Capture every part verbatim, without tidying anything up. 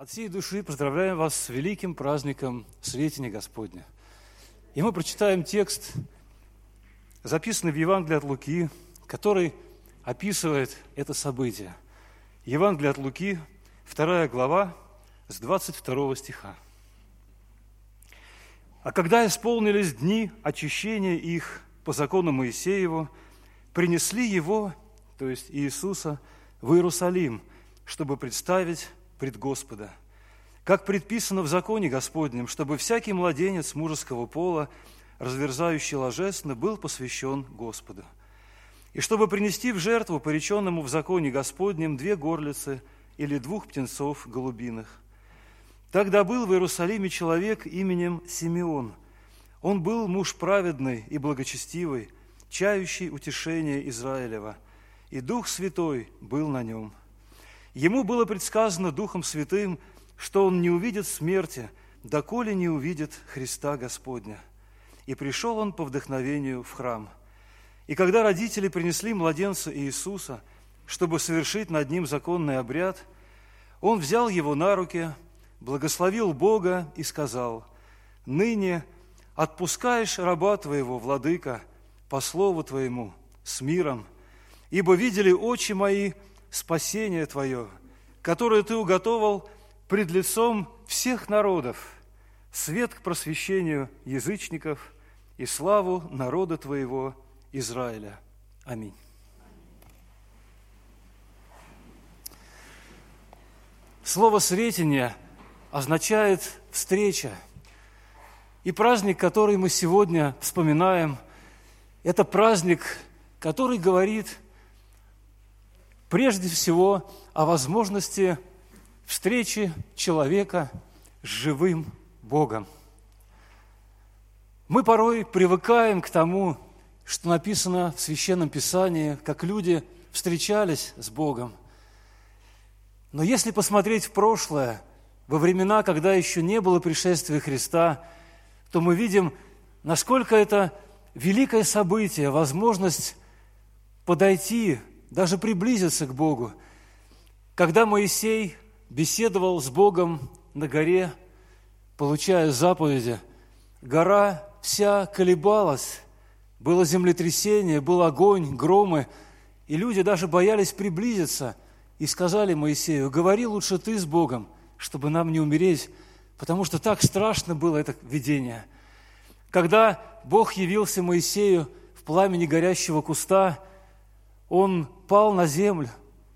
От всей души поздравляем вас с великим праздником Сретения Господня. И мы прочитаем текст, записанный в Евангелии от Луки, который описывает это событие. Евангелие от Луки, вторая глава, с двадцать второго стиха. «А когда исполнились дни очищения их по закону Моисееву, принесли его, то есть Иисуса, в Иерусалим, чтобы представить пред Господа, как предписано в законе Господнем, чтобы всякий младенец мужеского пола, разверзающий ложесно, был посвящен Господу. И чтобы принести в жертву пореченному в законе Господнем две горлицы или двух птенцов голубиных. Тогда был в Иерусалиме человек именем Симеон. Он был муж праведный и благочестивый, чающий утешение Израилева, и Дух Святой был на нем. Ему было предсказано Духом Святым, что он не увидит смерти, доколе не увидит Христа Господня. И пришел он по вдохновению в храм. И когда родители принесли младенца Иисуса, чтобы совершить над ним законный обряд, он взял его на руки, благословил Бога и сказал: «Ныне отпускаешь раба твоего, владыка, по слову твоему, с миром, ибо видели очи мои спасение твое, которое ты уготовал пред лицом всех народов, свет к просвещению язычников и славу народа твоего Израиля». Аминь. Слово «сретение» означает «встреча». И праздник, который мы сегодня вспоминаем, это праздник, который говорит прежде всего о возможности встречи человека с живым Богом. Мы порой привыкаем к тому, что написано в Священном Писании, как люди встречались с Богом. Но если посмотреть в прошлое, во времена, когда еще не было пришествия Христа, то мы видим, насколько это великое событие, возможность подойти, даже приблизиться к Богу. Когда Моисей беседовал с Богом на горе, получая заповеди, гора вся колебалась, было землетрясение, был огонь, громы, и люди даже боялись приблизиться и сказали Моисею: «Говори лучше ты с Богом, чтобы нам не умереть», потому что так страшно было это видение. Когда Бог явился Моисею в пламени горящего куста, он пал на землю,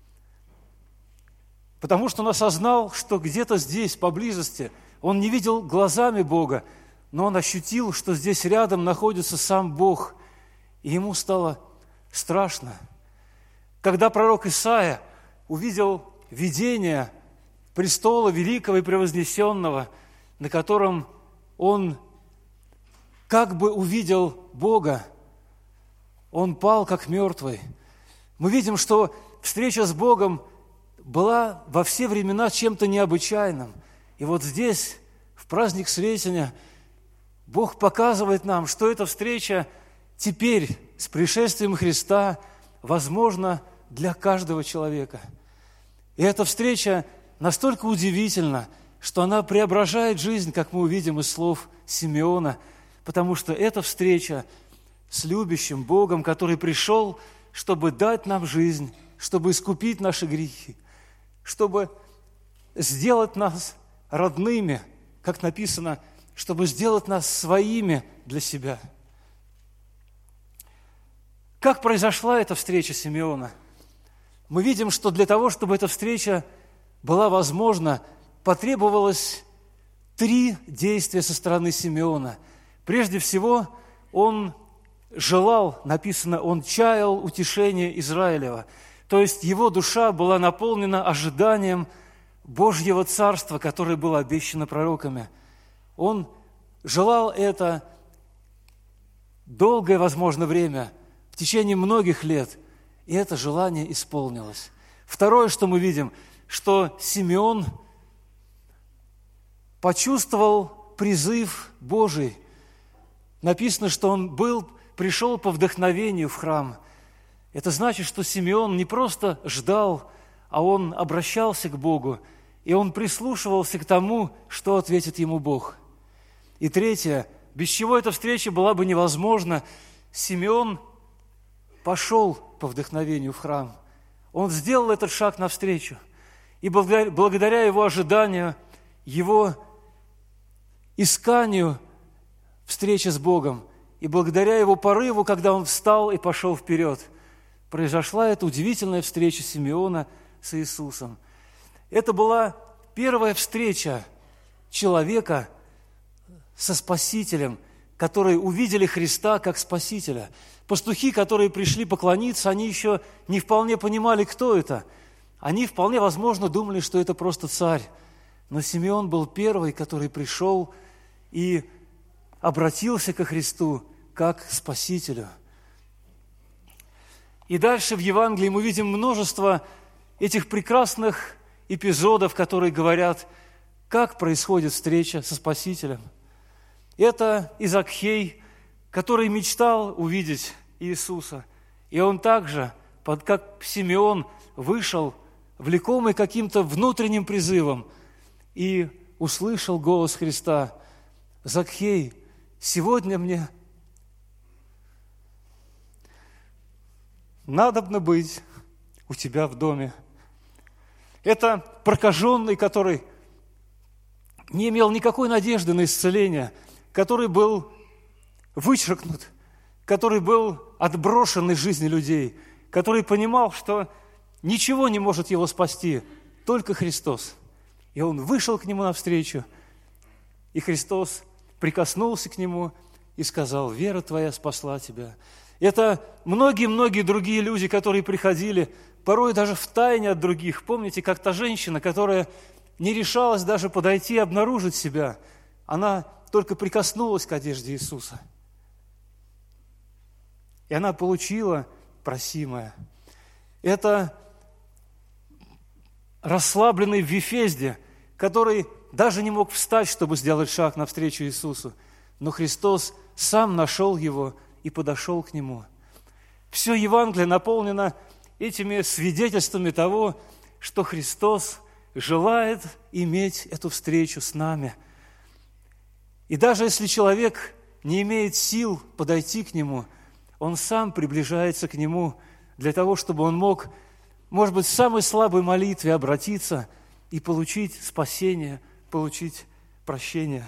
потому что он осознал, что где-то здесь, поблизости, он не видел глазами Бога, но он ощутил, что здесь рядом находится сам Бог, и ему стало страшно. Когда пророк Исаия увидел видение престола великого и превознесенного, на котором он как бы увидел Бога, он пал как мертвый. Мы видим, что встреча с Богом была во все времена чем-то необычайным. И вот здесь, в праздник Сретения, Бог показывает нам, что эта встреча теперь с пришествием Христа возможна для каждого человека. И эта встреча настолько удивительна, что она преображает жизнь, как мы увидим из слов Симеона, потому что эта встреча с любящим Богом, который пришел, чтобы дать нам жизнь, чтобы искупить наши грехи, чтобы сделать нас родными, как написано, чтобы сделать нас своими для себя. Как произошла эта встреча Симеона? Мы видим, что для того, чтобы эта встреча была возможна, потребовалось три действия со стороны Симеона. Прежде всего, он желал, написано, он чаял утешение Израилева. То есть его душа была наполнена ожиданием Божьего Царства, которое было обещано пророками. Он желал это долгое, возможно, время, в течение многих лет, и это желание исполнилось. Второе, что мы видим, что Симеон почувствовал призыв Божий. Написано, что он был, пришел по вдохновению в храм. Это значит, что Симеон не просто ждал, а он обращался к Богу и он прислушивался к тому, что ответит ему Бог. И третье, без чего эта встреча была бы невозможна, Симеон пошел по вдохновению в храм. Он сделал этот шаг навстречу. И благодаря его ожиданию, его исканию встречи с Богом, и благодаря его порыву, когда он встал и пошел вперед, произошла эта удивительная встреча Симеона с Иисусом. Это была первая встреча человека со Спасителем, которые увидели Христа как Спасителя. Пастухи, которые пришли поклониться, они еще не вполне понимали, кто это. Они вполне возможно думали, что это просто царь. Но Симеон был первый, который пришел и обратился ко Христу как к Спасителю. И дальше в Евангелии мы видим множество этих прекрасных эпизодов, которые говорят, как происходит встреча со Спасителем. Это и Закхей, который мечтал увидеть Иисуса. И он также, как Симеон, вышел, влекомый каким-то внутренним призывом, и услышал голос Христа: «Закхей, сегодня мне надобно быть у тебя в доме». Это прокаженный, который не имел никакой надежды на исцеление, который был вычеркнут, который был отброшен из жизни людей, который понимал, что ничего не может его спасти, только Христос. И он вышел к нему навстречу, и Христос прикоснулся к нему и сказал: «Вера твоя спасла тебя». Это многие-многие другие люди, которые приходили, порой даже в тайне от других. Помните, как та женщина, которая не решалась даже подойти и обнаружить себя, она только прикоснулась к одежде Иисуса. И она получила просимое. Это расслабленный в Вифезде, который даже не мог встать, чтобы сделать шаг навстречу Иисусу. Но Христос сам нашел его и подошел к нему. Все Евангелие наполнено этими свидетельствами того, что Христос желает иметь эту встречу с нами. И даже если человек не имеет сил подойти к Нему, он сам приближается к Нему для того, чтобы он мог, может быть, в самой слабой молитве обратиться и получить спасение, получить прощение.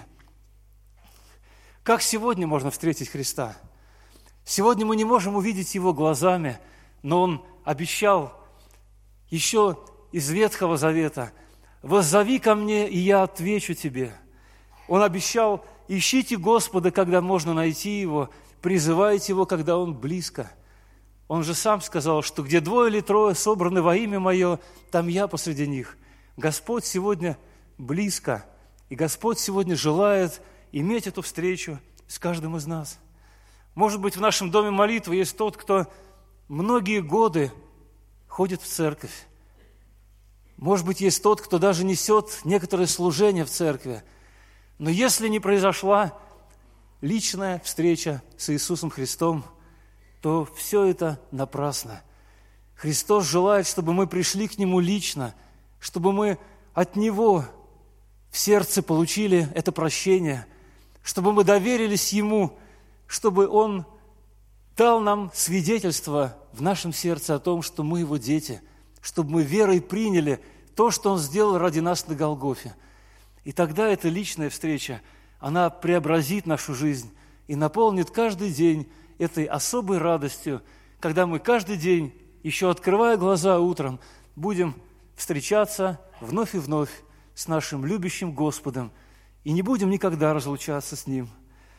Как сегодня можно встретить Христа? Сегодня мы не можем увидеть Его глазами, но Он обещал еще из Ветхого Завета: «Воззови ко мне, и я отвечу тебе». Он обещал: «Ищите Господа, когда можно найти Его, призывайте Его, когда Он близко». Он же сам сказал, что где двое или трое собраны во имя Мое, там я посреди них. Господь сегодня близко, и Господь сегодня желает иметь эту встречу с каждым из нас. Может быть, в нашем доме молитвы есть тот, кто многие годы ходит в церковь. Может быть, есть тот, кто даже несет некоторые служения в церкви. Но если не произошла личная встреча с Иисусом Христом, то все это напрасно. Христос желает, чтобы мы пришли к Нему лично, чтобы мы от Него в сердце получили это прощение, чтобы мы доверились Ему, чтобы Он дал нам свидетельство в нашем сердце о том, что мы Его дети, чтобы мы верой приняли то, что Он сделал ради нас на Голгофе. И тогда эта личная встреча, она преобразит нашу жизнь и наполнит каждый день этой особой радостью, когда мы каждый день, еще открывая глаза утром, будем встречаться вновь и вновь с нашим любящим Господом и не будем никогда разлучаться с Ним.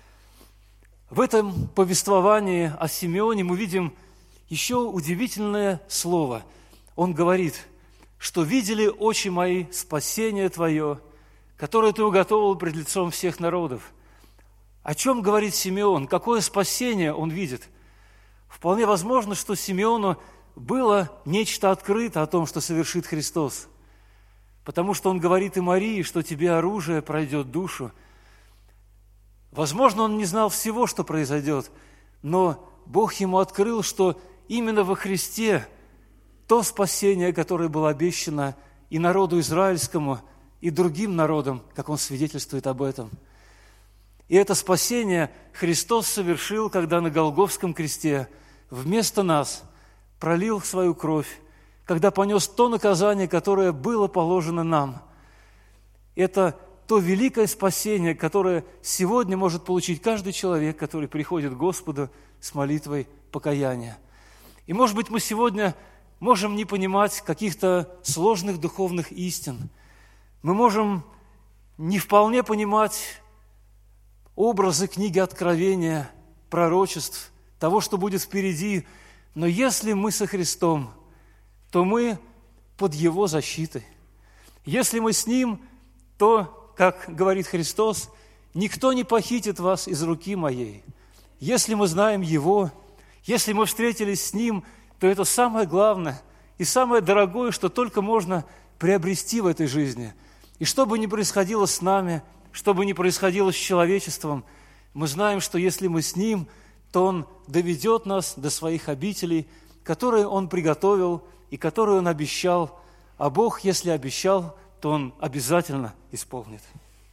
В этом повествовании о Симеоне мы видим еще удивительное слово. Он говорит, что видели очи мои спасение Твое, которое Ты уготовил пред лицом всех народов. О чем говорит Симеон? Какое спасение он видит? Вполне возможно, что Симеону было нечто открыто о том, что совершит Христос. Потому что он говорит и Марии, что тебе оружие пройдет душу. Возможно, он не знал всего, что произойдет, но Бог ему открыл, что именно во Христе то спасение, которое было обещано и народу израильскому, и другим народам, как Он свидетельствует об этом. И это спасение Христос совершил, когда на Голгофском кресте вместо нас пролил свою кровь, когда понес то наказание, которое было положено нам. Это то великое спасение, которое сегодня может получить каждый человек, который приходит к Господу с молитвой покаяния. И, может быть, мы сегодня можем не понимать каких-то сложных духовных истин. Мы можем не вполне понимать образы книги Откровения, пророчеств, того, что будет впереди. Но если мы со Христом, то мы под Его защитой. Если мы с Ним, то, как говорит Христос, никто не похитит вас из руки моей. Если мы знаем Его, если мы встретились с Ним, то это самое главное и самое дорогое, что только можно приобрести в этой жизни. И что бы ни происходило с нами, что бы ни происходило с человечеством, мы знаем, что если мы с Ним, то Он доведет нас до своих обителей, которые Он приготовил и которые Он обещал. А Бог, если обещал, то Он обязательно исполнит.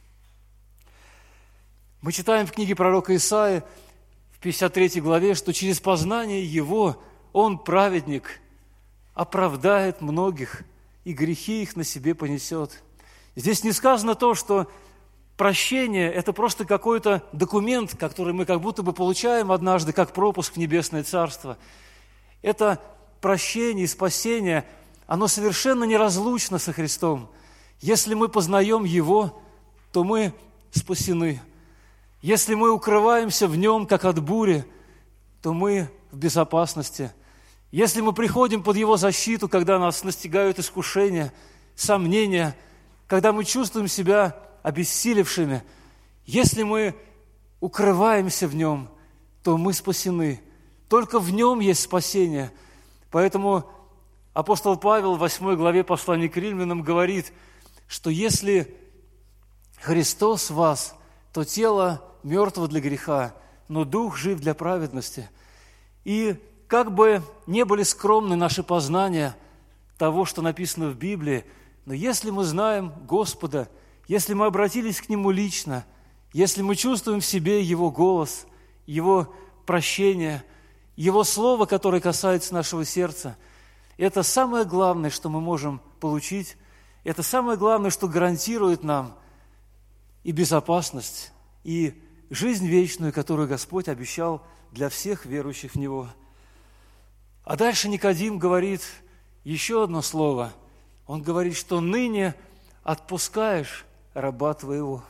Мы читаем в книге пророка Исаии в пятьдесят третьей главе, что через познание Его Он, праведник, оправдает многих, и грехи их на себе понесет. Здесь не сказано то, что прощение – это просто какой-то документ, который мы как будто бы получаем однажды, как пропуск в Небесное Царство. Это прощение и спасение, оно совершенно неразлучно со Христом. Если мы познаем Его, то мы спасены. Если мы укрываемся в Нем, как от бури, то мы в безопасности. Если мы приходим под Его защиту, когда нас настигают искушения, сомнения, когда мы чувствуем себя обессилевшими, если мы укрываемся в Нем, то мы спасены. Только в Нем есть спасение. Поэтому апостол Павел в восьмой главе послания к Римлянам говорит, что если Христос в вас, то тело мертво для греха, но дух жив для праведности. И как бы не были скромны наши познания того, что написано в Библии, но если мы знаем Господа, если мы обратились к Нему лично, если мы чувствуем в себе Его голос, Его прощение, Его Слово, которое касается нашего сердца, это самое главное, что мы можем получить, это самое главное, что гарантирует нам и безопасность, и жизнь вечную, которую Господь обещал для всех верующих в Него. А дальше Никодим говорит еще одно слово. Он говорит, что ныне отпускаешь раба твоего.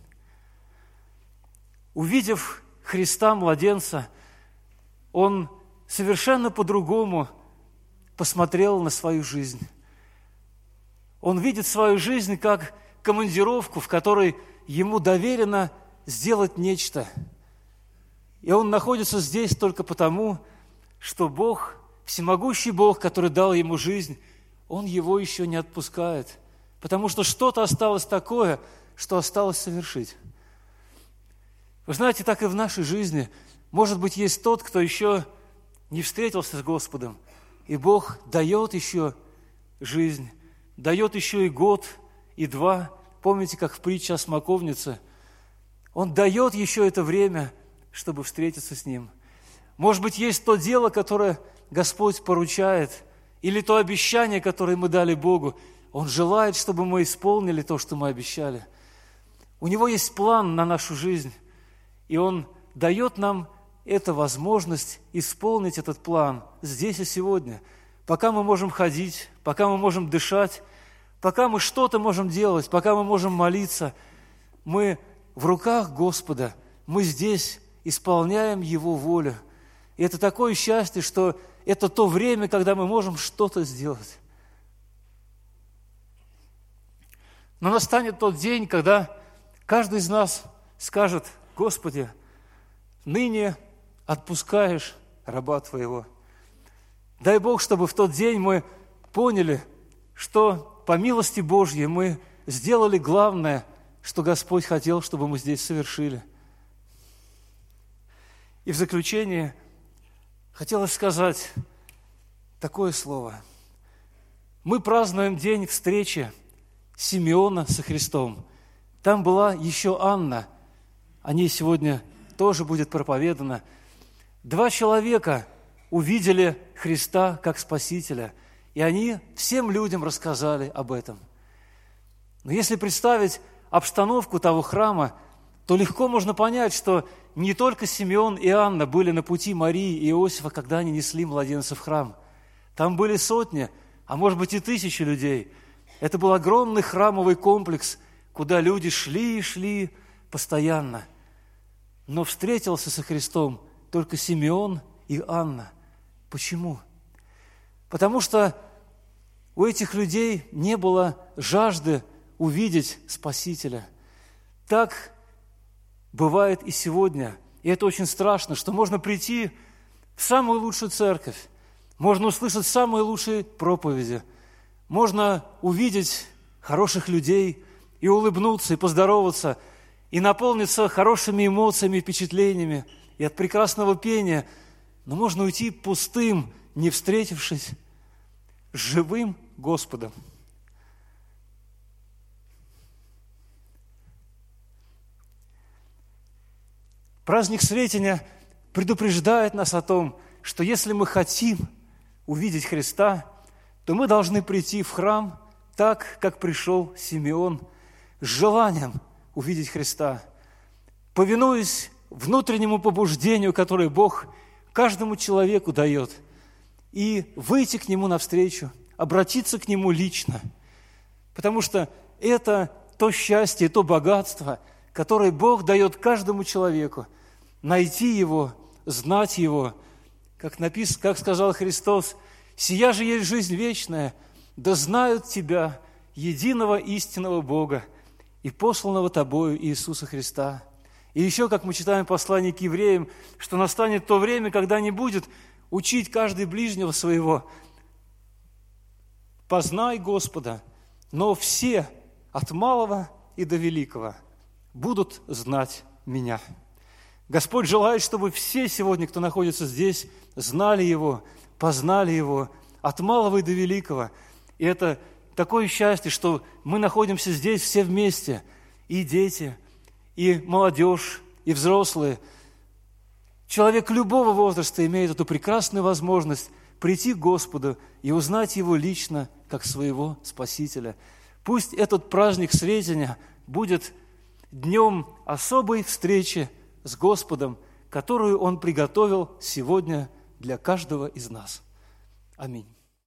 Увидев Христа, младенца, он совершенно по-другому посмотрел на свою жизнь. Он видит свою жизнь как командировку, в которой ему доверено сделать нечто. И он находится здесь только потому, что Бог, всемогущий Бог, который дал ему жизнь, Он его еще не отпускает, потому что что-то осталось такое, что осталось совершить. Вы знаете, так и в нашей жизни, может быть, есть тот, кто еще не встретился с Господом, и Бог дает еще жизнь, дает еще и год, и два. Помните, как в притче о смоковнице? Он дает еще это время, чтобы встретиться с Ним. Может быть, есть то дело, которое Господь поручает, или то обещание, которое мы дали Богу. Он желает, чтобы мы исполнили то, что мы обещали. У Него есть план на нашу жизнь, и Он дает нам эту возможность исполнить этот план здесь и сегодня. Пока мы можем ходить, пока мы можем дышать, пока мы что-то можем делать, пока мы можем молиться, мы в руках Господа, мы здесь исполняем Его волю. И это такое счастье, что это то время, когда мы можем что-то сделать. Но настанет тот день, когда каждый из нас скажет: Господи, ныне отпускаешь раба Твоего. Дай Бог, чтобы в тот день мы поняли, что по милости Божьей мы сделали главное, что Господь хотел, чтобы мы здесь совершили. И в заключение хотелось сказать такое слово. Мы празднуем день встречи Симеона со Христом. Там была еще Анна, о ней сегодня тоже будет проповедано. Два человека увидели Христа как Спасителя, и они всем людям рассказали об этом. Но если представить обстановку того храма, то легко можно понять, что не только Симеон и Анна были на пути Марии и Иосифа, когда они несли младенца в храм. Там были сотни, а может быть и тысячи людей. Это был огромный храмовый комплекс, куда люди шли и шли постоянно. Но встретился со Христом только Симеон и Анна. Почему? Потому что у этих людей не было жажды увидеть Спасителя. Так бывает и сегодня. И это очень страшно, что можно прийти в самую лучшую церковь, можно услышать самые лучшие проповеди, можно увидеть хороших людей и улыбнуться, и поздороваться, и наполниться хорошими эмоциями и впечатлениями, и от прекрасного пения, но можно уйти пустым, не встретившись с живым Господом. Праздник Сретения предупреждает нас о том, что если мы хотим увидеть Христа, то мы должны прийти в храм так, как пришел Симеон, с желанием увидеть Христа, повинуясь внутреннему побуждению, которое Бог каждому человеку дает, и выйти к Нему навстречу, обратиться к Нему лично, потому что это то счастье, то богатство, которое Бог дает каждому человеку, найти Его, знать Его, как написано, как сказал Христос: «Сия же есть жизнь вечная, да знают Тебя, единого истинного Бога и посланного Тобою Иисуса Христа». И еще, как мы читаем в послании к евреям, что настанет то время, когда не будет учить каждый ближнего своего: «Познай Господа», но все, от малого и до великого, будут знать Меня. Господь желает, чтобы все сегодня, кто находится здесь, знали Его, познали Его, от малого и до великого. И это такое счастье, что мы находимся здесь все вместе, и дети, и молодежь, и взрослые. Человек любого возраста имеет эту прекрасную возможность прийти к Господу и узнать Его лично, как своего Спасителя. Пусть этот праздник Сретения будет днем особой встречи с Господом, которую Он приготовил сегодня для каждого из нас. Аминь.